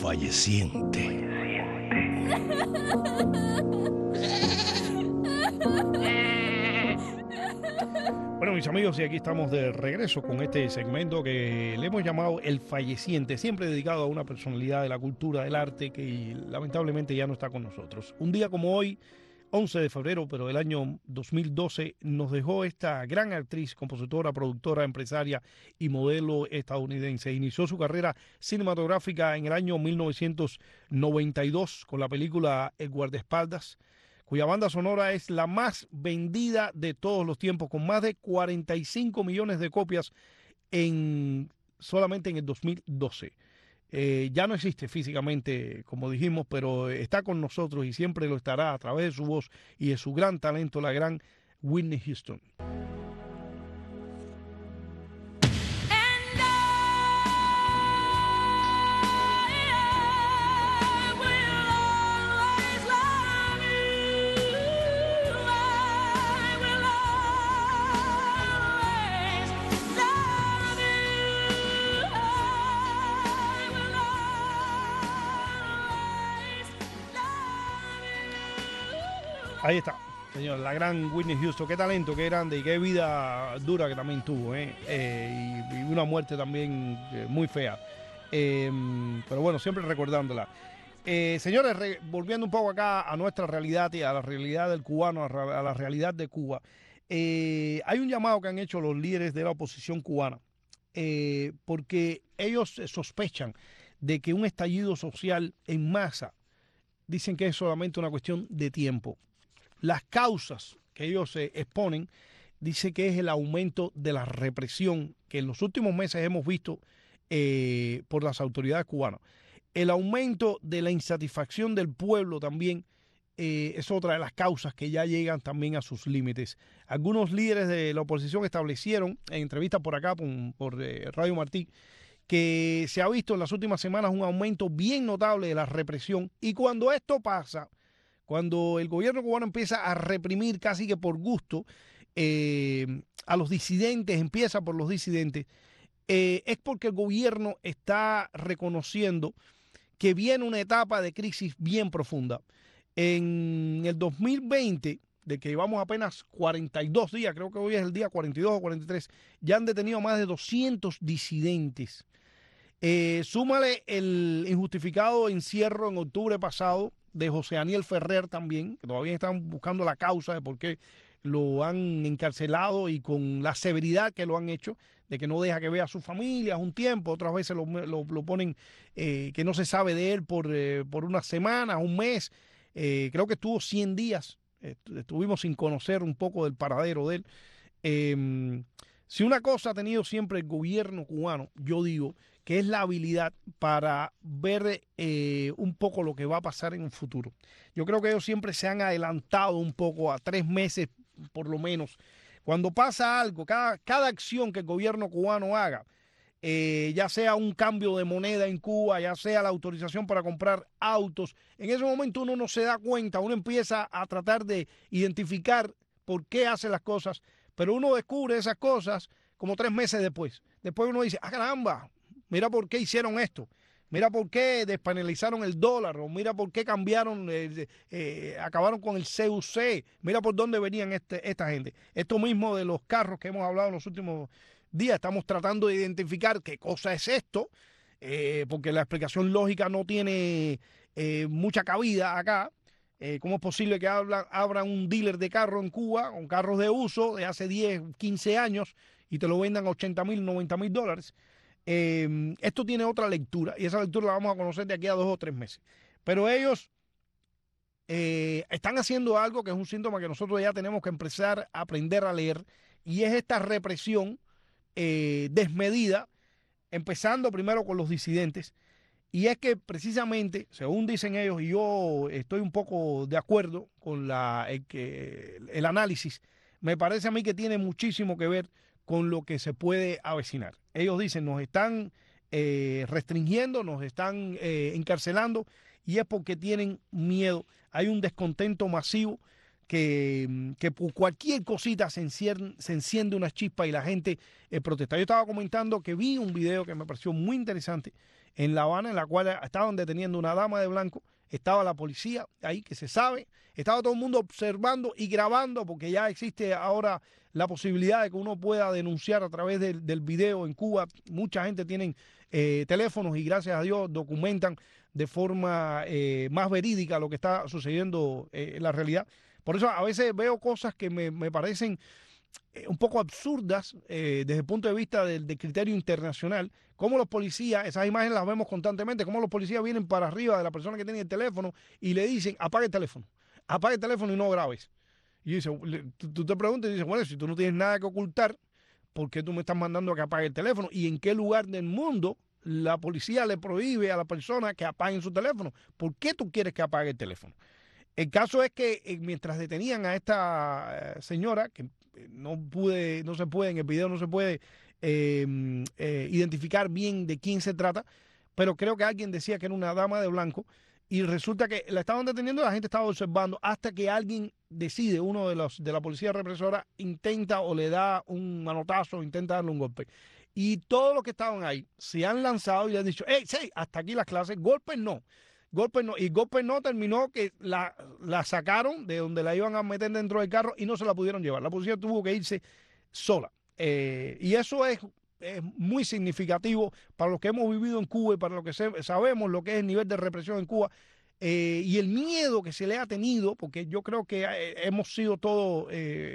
falleciente. Bueno, mis amigos, y aquí estamos de regreso con este segmento que le hemos llamado El Falleciente, siempre dedicado a una personalidad de la cultura, del arte, que lamentablemente ya no está con nosotros. Un día como hoy, 11 de febrero, pero del año 2012, nos dejó esta gran actriz, compositora, productora, empresaria y modelo estadounidense. Inició su carrera cinematográfica en el año 1992 con la película El guardaespaldas, cuya banda sonora es la más vendida de todos los tiempos, con más de 45 millones de copias solamente en el 2012. Ya no existe físicamente, como dijimos, pero está con nosotros y siempre lo estará a través de su voz y de su gran talento, la gran Whitney Houston. Ahí está, señor, la gran Whitney Houston. Qué talento, qué grande y qué vida dura que también tuvo, y una muerte también muy fea. Pero bueno, siempre recordándola. Señores, volviendo un poco acá a nuestra realidad y a la realidad del cubano, a la realidad de Cuba. Hay un llamado que han hecho los líderes de la oposición cubana, porque ellos sospechan de que un estallido social en masa, dicen que es solamente una cuestión de tiempo. Las causas que ellos exponen, dice que es el aumento de la represión que en los últimos meses hemos visto por las autoridades cubanas. El aumento de la insatisfacción del pueblo también es otra de las causas que ya llegan también a sus límites. Algunos líderes de la oposición establecieron en entrevistas por acá, por Radio Martí, que se ha visto en las últimas semanas un aumento bien notable de la represión, y cuando esto pasa, cuando el gobierno cubano empieza a reprimir casi que por gusto a los disidentes, empieza por los disidentes, es porque el gobierno está reconociendo que viene una etapa de crisis bien profunda. En el 2020, de que llevamos apenas 42 días, creo que hoy es el día 42 o 43, ya han detenido más de 200 disidentes. Súmale el injustificado encierro en octubre pasado de José Daniel Ferrer también, que todavía están buscando la causa de por qué lo han encarcelado y con la severidad que lo han hecho, de que no deja que vea a su familia un tiempo, otras veces lo ponen que no se sabe de él por unas semanas, un mes, creo que estuvo 100 días, estuvimos sin conocer un poco del paradero de él. Si una cosa ha tenido siempre el gobierno cubano, yo digo que es la habilidad para ver un poco lo que va a pasar en un futuro. Yo creo que ellos siempre se han adelantado un poco a 3 meses por lo menos. Cuando pasa algo, cada acción que el gobierno cubano haga, ya sea un cambio de moneda en Cuba, ya sea la autorización para comprar autos, en ese momento uno no se da cuenta, uno empieza a tratar de identificar por qué hace las cosas, pero uno descubre esas cosas como 3 meses después. Después uno dice, caramba, mira por qué hicieron esto, mira por qué despenalizaron el dólar, o mira por qué cambiaron, acabaron con el CUC, mira por dónde venían esta gente. Esto mismo de los carros que hemos hablado en los últimos días, estamos tratando de identificar qué cosa es esto, porque la explicación lógica no tiene mucha cabida acá. ¿Cómo es posible que abra un dealer de carro en Cuba con carros de uso de hace 10, 15 años y te lo vendan a $80,000, $90,000? Esto tiene otra lectura y esa lectura la vamos a conocer de aquí a 2 o 3 meses. Pero ellos están haciendo algo que es un síntoma que nosotros ya tenemos que empezar a aprender a leer, y es esta represión desmedida, empezando primero con los disidentes. Y es que precisamente, según dicen ellos, y yo estoy un poco de acuerdo con el análisis, me parece a mí que tiene muchísimo que ver con lo que se puede avecinar. Ellos dicen, nos están restringiendo, nos están encarcelando, y es porque tienen miedo. Hay un descontento masivo que por cualquier cosita se enciende una chispa y la gente protesta. Yo estaba comentando que vi un video que me pareció muy interesante en La Habana, en la cual estaban deteniendo una dama de blanco. Estaba la policía ahí, que se sabe. Estaba todo el mundo observando y grabando, porque ya existe ahora la posibilidad de que uno pueda denunciar a través del video en Cuba. Mucha gente tiene teléfonos y gracias a Dios documentan de forma más verídica lo que está sucediendo en la realidad. Por eso a veces veo cosas que me parecen un poco absurdas desde el punto de vista del criterio internacional. Cómo los policías, esas imágenes las vemos constantemente, cómo los policías vienen para arriba de la persona que tiene el teléfono y le dicen, apague el teléfono y no grabes. Y dice, tú te preguntas y dices, bueno, si tú no tienes nada que ocultar, ¿por qué tú me estás mandando a que apague el teléfono? ¿Y en qué lugar del mundo la policía le prohíbe a la persona que apaguen su teléfono? ¿Por qué tú quieres que apague el teléfono? El caso es que mientras detenían a esta señora, que no se puede, en el video no se puede identificar bien de quién se trata, pero creo que alguien decía que era una dama de blanco, y resulta que la estaban deteniendo, la gente estaba observando hasta que alguien decide, uno de la policía represora, intenta o le da un manotazo, intenta darle un golpe. Y todos los que estaban ahí se han lanzado y le han dicho, hey, sí, hasta aquí las clases, golpes no. Y golpes no terminó que la sacaron de donde la iban a meter dentro del carro y no se la pudieron llevar. La policía tuvo que irse sola. Y eso es muy significativo para los que hemos vivido en Cuba y para los que sabemos lo que es el nivel de represión en Cuba y el miedo que se le ha tenido, porque yo creo que hemos sido todos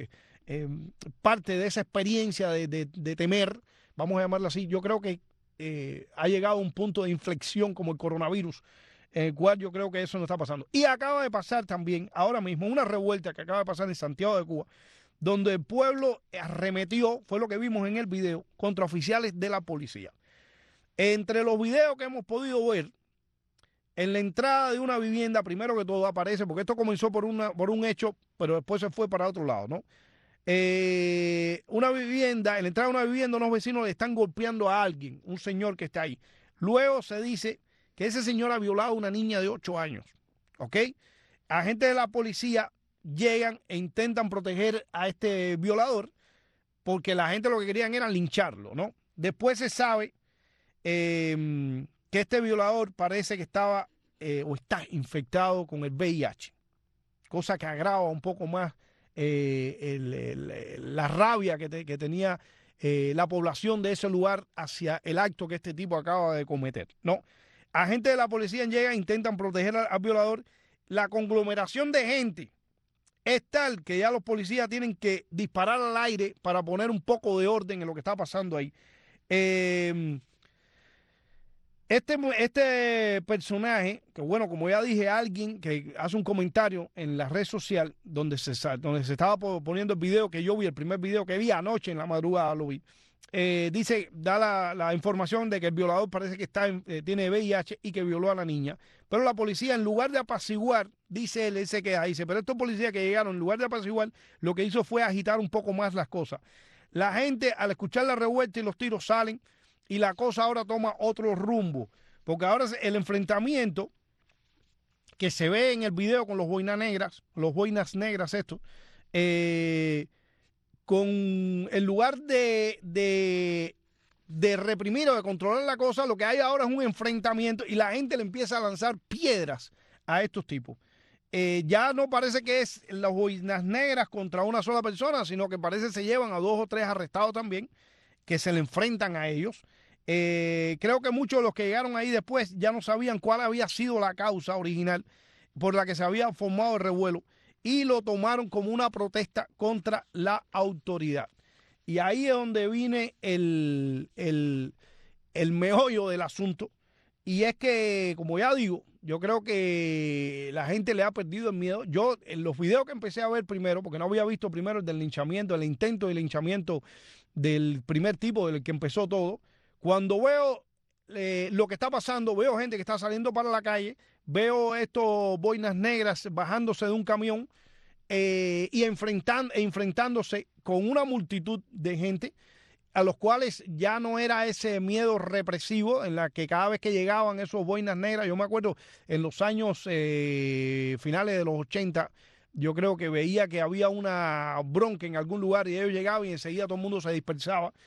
parte de esa experiencia de temer, vamos a llamarla así. Yo creo que ha llegado a un punto de inflexión como el coronavirus, en el cual yo creo que eso no está pasando. Y acaba de pasar también, ahora mismo, una revuelta que acaba de pasar en Santiago de Cuba, donde el pueblo arremetió, fue lo que vimos en el video, contra oficiales de la policía. Entre los videos que hemos podido ver, en la entrada de una vivienda, primero que todo aparece, porque esto comenzó por un hecho, pero después se fue para otro lado, ¿no? Una vivienda, en la entrada de una vivienda, unos vecinos le están golpeando a alguien, un señor que está ahí. Luego se dice que ese señor ha violado a una niña de 8 años, ¿ok? Agentes de la policía llegan e intentan proteger a este violador porque la gente lo que querían era lincharlo, ¿no? Después se sabe que este violador parece que estaba o está infectado con el VIH, cosa que agrava un poco más la rabia que tenía la población de ese lugar hacia el acto que este tipo acaba de cometer, ¿no? Agentes de la policía llegan e intentan proteger al violador. La conglomeración de gente es tal que ya los policías tienen que disparar al aire para poner un poco de orden en lo que está pasando ahí. Este personaje, que bueno, como ya dije, alguien que hace un comentario en la red social donde se estaba poniendo el video que yo vi, el primer video que vi anoche en la madrugada lo vi. Dice, da la información de que el violador parece que tiene VIH y que violó a la niña. Pero la policía, en lugar de apaciguar, dice él se queda, dice, pero estos policías que llegaron, en lugar de apaciguar, lo que hizo fue agitar un poco más las cosas. La gente, al escuchar la revuelta y los tiros, salen y la cosa ahora toma otro rumbo. Porque ahora el enfrentamiento que se ve en el video con los boinas negras estos, en lugar de reprimir o de controlar la cosa, lo que hay ahora es un enfrentamiento y la gente le empieza a lanzar piedras a estos tipos. Ya no parece que es las boinas negras contra una sola persona, sino que parece que se llevan a 2 o 3 arrestados también, que se le enfrentan a ellos. Creo que muchos de los que llegaron ahí después ya no sabían cuál había sido la causa original por la que se había formado el revuelo, y lo tomaron como una protesta contra la autoridad. Y ahí es donde viene el meollo del asunto. Y es que, como ya digo, yo creo que la gente le ha perdido el miedo. Yo, en los videos que empecé a ver primero, porque no había visto primero el del linchamiento, el intento de linchamiento del primer tipo, del que empezó todo, cuando veo lo que está pasando, veo gente que está saliendo para la calle, veo estos boinas negras bajándose de un camión y enfrentándose con una multitud de gente a los cuales ya no era ese miedo represivo en la que cada vez que llegaban esos boinas negras, yo me acuerdo en los años finales de los 80, yo creo que veía que había una bronca en algún lugar y ellos llegaban y enseguida todo el mundo se dispersaba.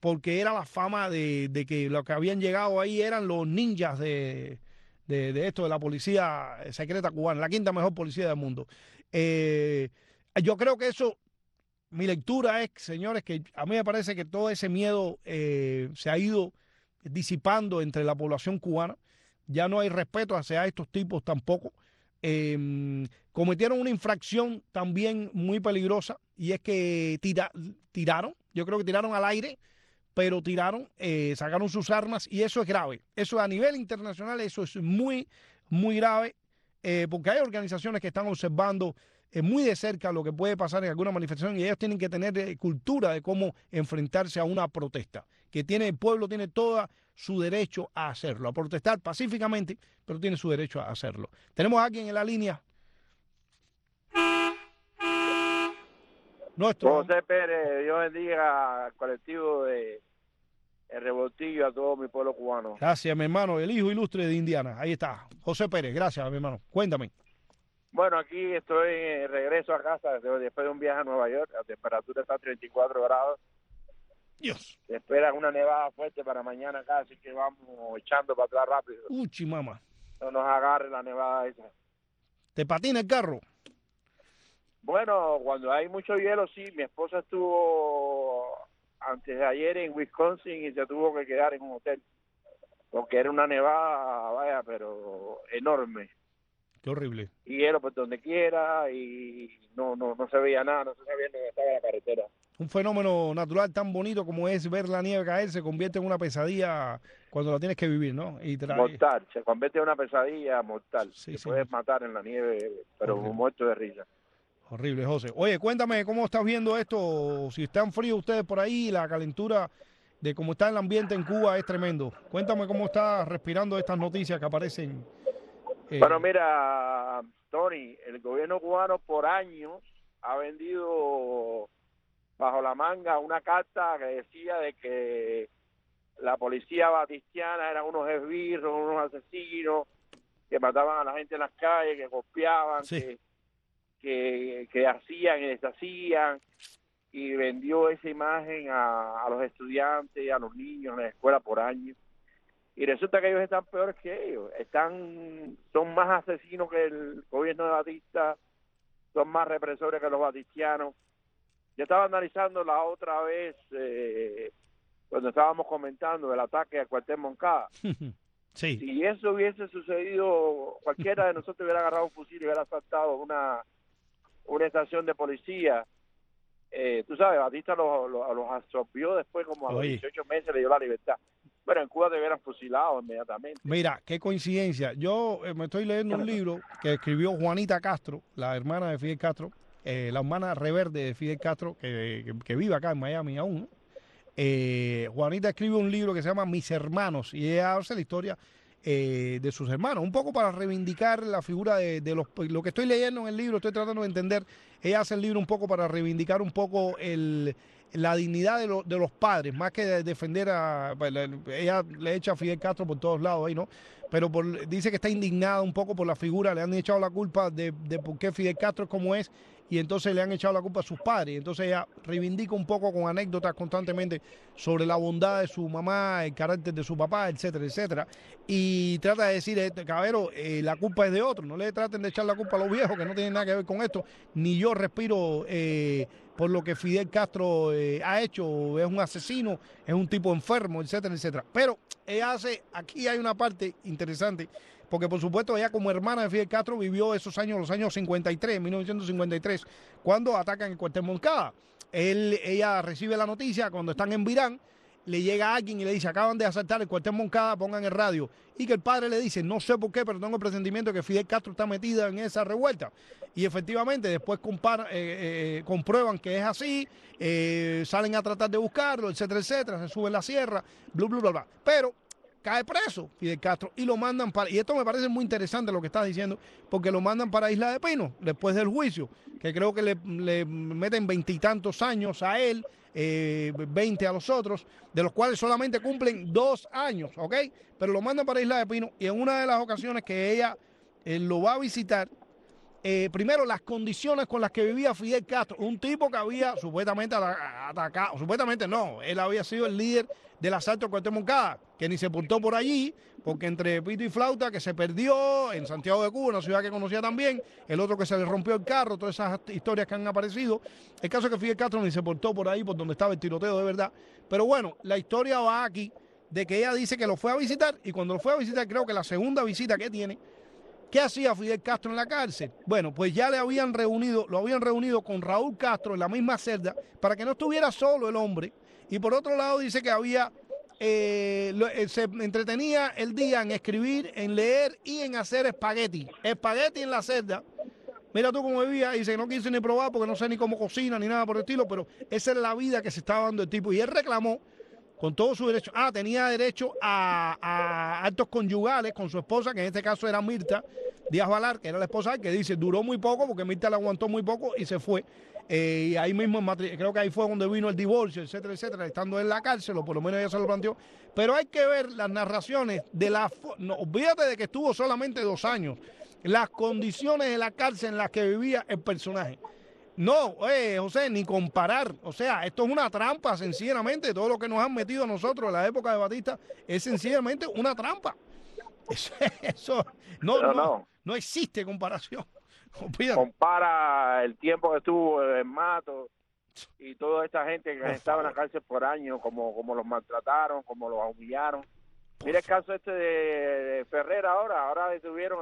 porque era la fama de que lo que habían llegado ahí eran los ninjas de esto, de la policía secreta cubana, la quinta mejor policía del mundo. Yo creo que eso, mi lectura es, señores, que a mí me parece que todo ese miedo se ha ido disipando entre la población cubana. Ya no hay respeto hacia estos tipos tampoco. Cometieron una infracción también muy peligrosa, y es que tiraron, yo creo que tiraron al aire, pero tiraron, sacaron sus armas, y eso es grave. Eso a nivel internacional, eso es muy, muy grave, porque hay organizaciones que están observando muy de cerca lo que puede pasar en alguna manifestación, y ellos tienen que tener cultura de cómo enfrentarse a una protesta, que el pueblo tiene todo su derecho a hacerlo, a protestar pacíficamente, pero tiene su derecho a hacerlo. Tenemos a alguien en la línea. José Pérez, Dios bendiga al colectivo de El Revoltillo, a todo mi pueblo cubano. Gracias, mi hermano, el hijo ilustre de Indiana. Ahí está, José Pérez. Gracias, mi hermano. Cuéntame. Bueno, aquí estoy en regreso a casa después de un viaje a Nueva York. La temperatura está a 34 grados. Dios. Se espera una nevada fuerte para mañana acá, así que vamos echando para atrás rápido. Uchi, mamá. No nos agarre la nevada esa. ¿Te patina el carro? Bueno, cuando hay mucho hielo, sí. Mi esposa estuvo antes de ayer en Wisconsin y se tuvo que quedar en un hotel, porque era una nevada, vaya, pero enorme. Qué horrible. Y hielo por donde quiera y no se veía nada, no se sabía dónde estaba la carretera. Un fenómeno natural tan bonito como es ver la nieve caer se convierte en una pesadilla cuando la tienes que vivir, ¿no? Mortal, se convierte en una pesadilla mortal. Sí, se puedes matar en la nieve, pero muerto de risa. Horrible, José. Oye, cuéntame cómo estás viendo esto, si están fríos ustedes por ahí, la calentura de cómo está el ambiente en Cuba es tremendo. Cuéntame cómo estás respirando estas noticias que aparecen. Bueno, mira, Tony, el gobierno cubano por años ha vendido bajo la manga una carta que decía de que la policía batistiana eran unos esbirros, unos asesinos que mataban a la gente en las calles, que golpeaban, sí, que hacían y deshacían, y vendió esa imagen a los estudiantes, a los niños en la escuela por años. Y resulta que ellos están peores que ellos, son más asesinos que el gobierno de Batista, son más represores que los batistianos. Yo estaba analizando la otra vez, cuando estábamos comentando del ataque al cuartel Moncada. Sí. Si eso hubiese sucedido, cualquiera de nosotros hubiera agarrado un fusil y hubiera asaltado una estación de policía. Tú sabes, Batista los absorbió después, como a los 18 meses le dio la libertad. Bueno, en Cuba te hubieran fusilado inmediatamente. Mira, qué coincidencia. Yo me estoy leyendo un libro que escribió Juanita Castro, la hermana de Fidel Castro, la hermana reverde de Fidel Castro, que vive acá en Miami aún, ¿no? Juanita escribe un libro que se llama Mis Hermanos, y ella hace la historia de sus hermanos, un poco para reivindicar la figura de lo que estoy leyendo en el libro, estoy tratando de entender. Ella hace el libro un poco para reivindicar un poco la dignidad de los padres, más que de defender ella le echa a Fidel Castro por todos lados ahí, ¿no? Pero dice que está indignada un poco por la figura, le han echado la culpa de por qué Fidel Castro es como es, y entonces le han echado la culpa a sus padres. Entonces ella reivindica un poco con anécdotas constantemente sobre la bondad de su mamá, el carácter de su papá, etcétera, etcétera. Y trata de decir, caballero, la culpa es de otro, no le traten de echar la culpa a los viejos que no tienen nada que ver con esto, ni yo respiro por lo que Fidel Castro ha hecho, es un asesino, es un tipo enfermo, etcétera, etcétera. Pero ella aquí hay una parte interesante, porque por supuesto ella como hermana de Fidel Castro vivió esos años, los años 53, 1953, cuando atacan el cuartel Moncada. Ella recibe la noticia cuando están en Virán, le llega a alguien y le dice, acaban de asaltar el cuartel Moncada, pongan el radio. Y que el padre le dice, no sé por qué, pero tengo el presentimiento de que Fidel Castro está metida en esa revuelta. Y efectivamente después comprueban que es así, salen a tratar de buscarlo, etcétera, etcétera, se sube la sierra, bla, bla, bla, bla. Pero cae preso Fidel Castro y lo mandan y esto me parece muy interesante lo que estás diciendo, porque lo mandan para Isla de Pino después del juicio, que creo que le meten 20 y tantos años a él, 20 a los otros, de los cuales solamente cumplen 2 años, ¿ok? Pero lo mandan para Isla de Pino, y en una de las ocasiones que ella lo va a visitar, primero, las condiciones con las que vivía Fidel Castro, un tipo que había supuestamente atacado, supuestamente no, él había sido el líder del asalto al cuartel Moncada, que ni se portó por allí, porque entre pito y flauta, que se perdió en Santiago de Cuba, una ciudad que conocía también, el otro que se le rompió el carro, todas esas historias que han aparecido. El caso es que Fidel Castro ni se portó por ahí, por donde estaba el tiroteo de verdad. Pero bueno, la historia va aquí de que ella dice que lo fue a visitar, y cuando lo fue a visitar, creo que la segunda visita que tiene, ¿qué hacía Fidel Castro en la cárcel? Bueno, pues ya lo habían reunido con Raúl Castro en la misma celda para que no estuviera solo el hombre. Y por otro lado dice que se entretenía el día en escribir, en leer y en hacer espagueti. Espagueti en la celda. Mira tú cómo vivía, dice que no quise ni probar porque no sé ni cómo cocina ni nada por el estilo, pero esa es la vida que se estaba dando el tipo. Y él reclamó con todos sus derechos. Tenía derecho a actos conyugales con su esposa, que en este caso era Mirta Díaz Balar, que era la esposa, que dice duró muy poco porque Mirta la aguantó muy poco y se fue. Y ahí mismo, creo que ahí fue donde vino el divorcio, etcétera, etcétera, estando en la cárcel, o por lo menos ella se lo planteó. Pero hay que ver las narraciones de no, olvídate de que estuvo solamente 2 años, las condiciones de la cárcel en las que vivía el personaje. No, José, ni comparar. O sea, esto es una trampa, sencillamente. Todo lo que nos han metido a nosotros en la época de Batista es sencillamente una trampa. Eso no existe comparación. Olvídate. Compara el tiempo que estuvo en Mato y toda esta gente que estaba en la cárcel por años, como los maltrataron, como los humillaron. Mira el caso de Ferrer ahora detuvieron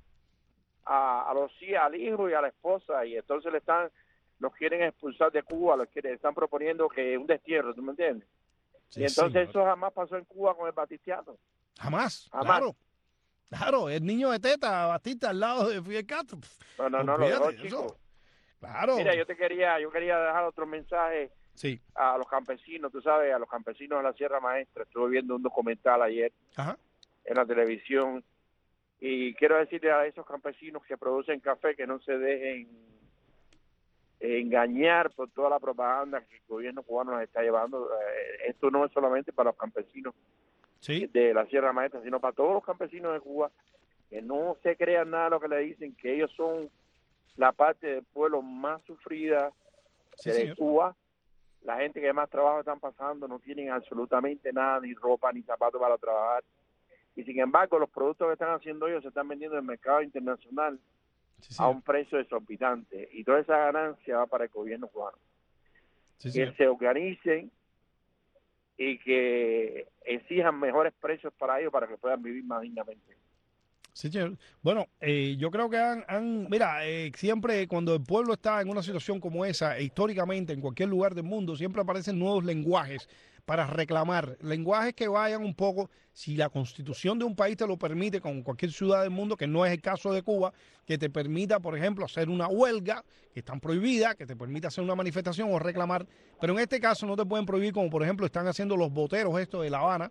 al hijo y a la esposa, y entonces los quieren expulsar de Cuba, están proponiendo que un destierro, ¿tú me entiendes? Sí, y entonces sí, eso jamás pasó en Cuba con el batistiano. Jamás. Claro, el niño de teta, Batista al lado de Fidel Castro. No, lo dejó, chico. Claro. Mira, yo quería dejar otro mensaje a los campesinos, tú sabes, a los campesinos de la Sierra Maestra. Estuve viendo un documental ayer en la televisión, y quiero decirle a esos campesinos que producen café que no se dejen engañar por toda la propaganda que el gobierno cubano nos está llevando. Esto no es solamente para los campesinos de la Sierra Maestra, sino para todos los campesinos de Cuba, que no se crean nada de lo que le dicen, que ellos son la parte del pueblo más sufrida de Cuba. La gente que más trabajo están pasando no tienen absolutamente nada, ni ropa, ni zapatos para trabajar. Y sin embargo, los productos que están haciendo ellos se están vendiendo en el mercado internacional a un precio exorbitante. Y toda esa ganancia va para el gobierno cubano. Que se organicen y que exijan mejores precios para ellos para que puedan vivir más dignamente. Sí, señor. Bueno, yo creo que mira, siempre cuando el pueblo está en una situación como esa, históricamente en cualquier lugar del mundo, siempre aparecen nuevos lenguajes para reclamar, lenguajes que vayan un poco, si la constitución de un país te lo permite, con cualquier ciudad del mundo, que no es el caso de Cuba, que te permita, por ejemplo, hacer una huelga, que están prohibidas, que te permita hacer una manifestación o reclamar, pero en este caso no te pueden prohibir, como por ejemplo están haciendo los boteros estos de La Habana,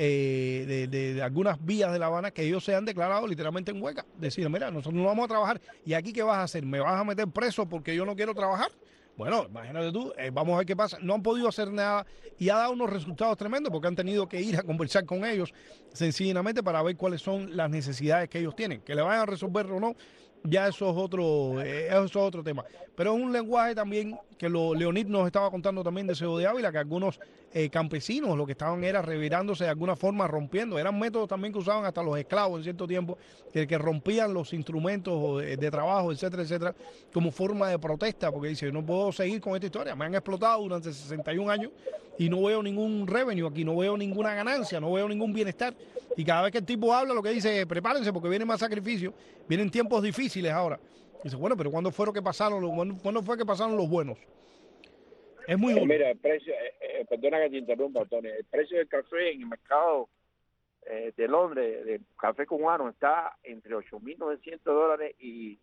de algunas vías de La Habana, que ellos se han declarado literalmente en huelga. Decir, mira, nosotros no vamos a trabajar, ¿y aquí qué vas a hacer? ¿Me vas a meter preso porque yo no quiero trabajar? Bueno, imagínate tú, vamos a ver qué pasa. No han podido hacer nada y ha dado unos resultados tremendos porque han tenido que ir a conversar con ellos sencillamente para ver cuáles son las necesidades que ellos tienen. Que le vayan a resolver o no, ya eso es otro tema. Pero es un lenguaje también que Leonid nos estaba contando también de Ciego de Ávila, que algunos campesinos lo que estaban era revirándose de alguna forma, rompiendo. Eran métodos también que usaban hasta los esclavos en cierto tiempo, que rompían los instrumentos de trabajo, etcétera, etcétera, como forma de protesta, porque dice, no puedo seguir con esta historia. Me han explotado durante 61 años y no veo ningún revenue aquí, no veo ninguna ganancia, no veo ningún bienestar. Y cada vez que el tipo habla, lo que dice, prepárense porque vienen más sacrificios, vienen tiempos difíciles ahora. Dice, bueno, pero ¿cuándo fue que pasaron los buenos? Es muy duro. Mira, el precio, perdona que te interrumpa, Tony, el precio del café en el mercado de Londres, del café cubano, está entre $8,900 y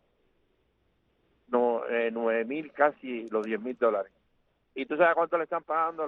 $9,000, casi los $10,000. ¿Y tú sabes cuánto le están pagando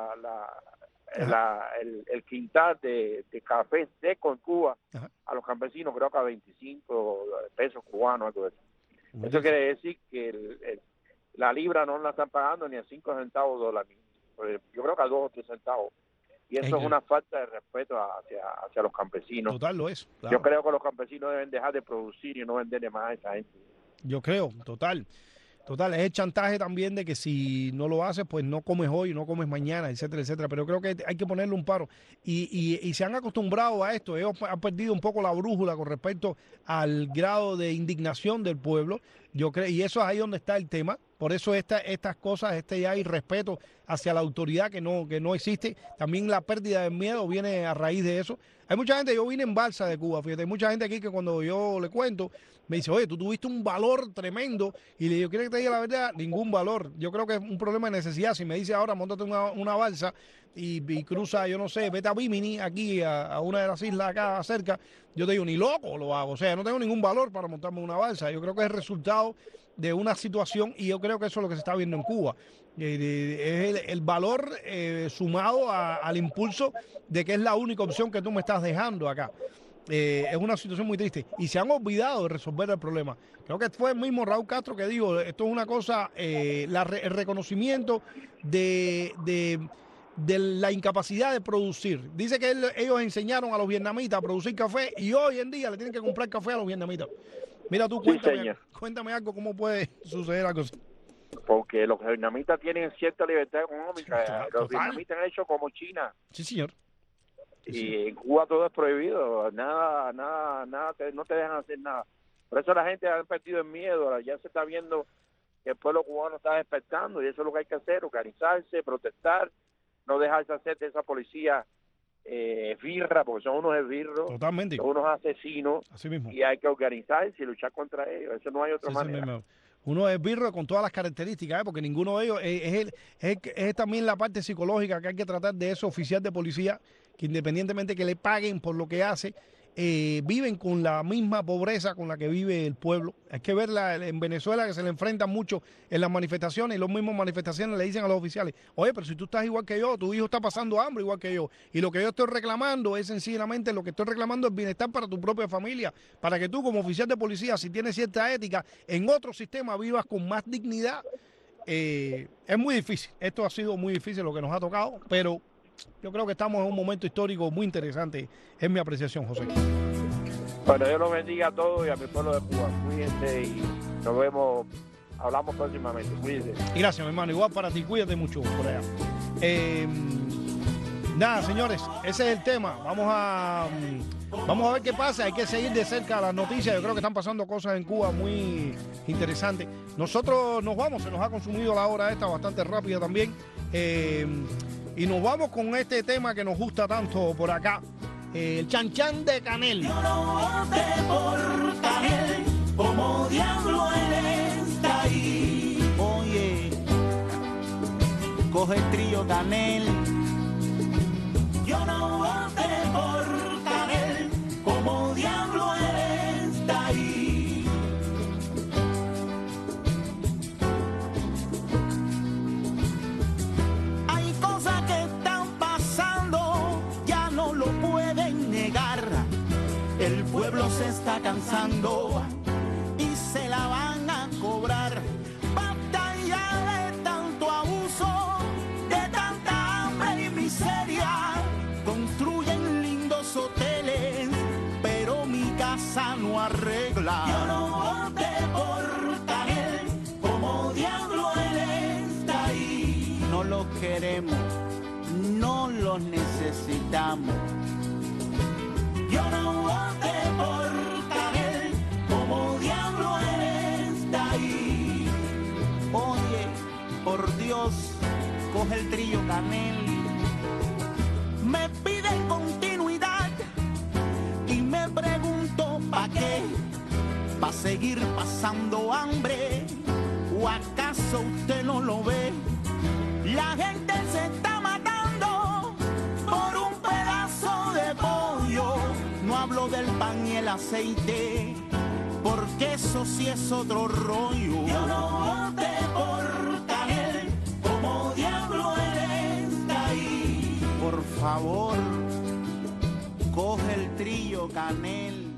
el quintal de café seco en Cuba a los campesinos? Creo que a 25 pesos cubanos, algo de eso. Eso quiere decir que la libra no la están pagando ni a 5 centavos dólares, yo creo que a 2 o 3 centavos. Y eso es una falta de respeto hacia los campesinos. Total, lo es. Claro. Yo creo que los campesinos deben dejar de producir y no venderle más a esa gente. Yo creo, total. Total, es el chantaje también de que si no lo haces, pues no comes hoy, no comes mañana, etcétera, etcétera. Pero creo que hay que ponerle un paro. Y se han acostumbrado a esto. Ellos han perdido un poco la brújula con respecto al grado de indignación del pueblo. Yo creo, y eso es ahí donde está el tema. Por eso estas cosas, ya irrespeto hacia la autoridad que no existe. También la pérdida del miedo viene a raíz de eso. Hay mucha gente, yo vine en balsa de Cuba, fíjate, hay mucha gente aquí que cuando yo le cuento, me dice, oye, tú tuviste un valor tremendo. Y le digo, ¿quieres que te diga la verdad? Ningún valor. Yo creo que es un problema de necesidad. Si me dice ahora, móntate una balsa y cruza, yo no sé, vete a Bimini, aquí a una de las islas acá cerca, yo te digo, ni loco lo hago. O sea, no tengo ningún valor para montarme una balsa. Yo creo que es el resultado de una situación y yo creo que eso es lo que se está viendo en Cuba. Es el valor sumado al impulso de que es la única opción que tú me estás dejando acá. Es una situación muy triste y se han olvidado de resolver el problema. Creo que fue el mismo Raúl Castro que dijo, esto es una cosa, el reconocimiento de la incapacidad de producir. Dice que ellos enseñaron a los vietnamitas a producir café y hoy en día le tienen que comprar café a los vietnamitas. Mira tú, cuéntame algo, ¿cómo puede suceder algo así? Porque los vietnamitas tienen cierta libertad económica. Total. Los vietnamitas han hecho como China. Sí, señor. Y en Cuba todo es prohibido, no te dejan hacer nada. Por eso la gente ha perdido el miedo, ya se está viendo que el pueblo cubano está despertando y eso es lo que hay que hacer, organizarse, protestar, no dejarse hacer de esa policía esbirra, porque son unos esbirros, totalmente, son unos asesinos. Así mismo. Y hay que organizarse y luchar contra ellos, eso no hay otra manera. Uno es esbirro con todas las características, porque ninguno de ellos es también la parte psicológica que hay que tratar de ese oficial de policía, que independientemente que le paguen por lo que hace, viven con la misma pobreza con la que vive el pueblo. Hay que verla en Venezuela, que se le enfrentan mucho en las manifestaciones, y los mismos manifestaciones le dicen a los oficiales, oye, pero si tú estás igual que yo, tu hijo está pasando hambre igual que yo, y lo que yo estoy reclamando es sencillamente, lo que estoy reclamando es bienestar para tu propia familia, para que tú como oficial de policía, si tienes cierta ética, en otro sistema vivas con más dignidad. Es muy difícil, esto ha sido muy difícil lo que nos ha tocado, pero yo creo que estamos en un momento histórico muy interesante, es mi apreciación, José. Bueno, Dios los bendiga a todos y a mi pueblo de Cuba. Cuídense y nos vemos, hablamos próximamente. Cuídense. Y gracias, mi hermano. Igual para ti, cuídate mucho por allá. Nada, señores, ese es el tema. Vamos a ver qué pasa. Hay que seguir de cerca las noticias. Yo creo que están pasando cosas en Cuba muy interesantes. Nosotros nos vamos, se nos ha consumido la hora esta bastante rápida también. Y nos vamos con este tema que nos gusta tanto por acá, el chanchan de Canel. Yo no voté por Canel, como diablo él está ahí. Oye, coge el trío Canel. Yo no voté por Canel, como diablo él está ahí. El pueblo se está cansando y se la van a cobrar. Batalla de tanto abuso, de tanta hambre y miseria. Construyen lindos hoteles, pero mi casa no arregla. Yo no voté por Canel, como diablo él está ahí. No los queremos, no los necesitamos. Yo no voté por Canel, como diablo él está ahí. Oye, por Dios, coge el trillo Canel. Me piden continuidad y me pregunto ¿pa' qué? ¿Pa' seguir pasando hambre? ¿O acaso usted no lo ve? La gente se está matando por un pedazo de pollo. No hablo del pan y el aceite, porque eso sí es otro rollo. Yo no voté por Canel, como diablo él está ahí. Por favor, coge el trillo Canel.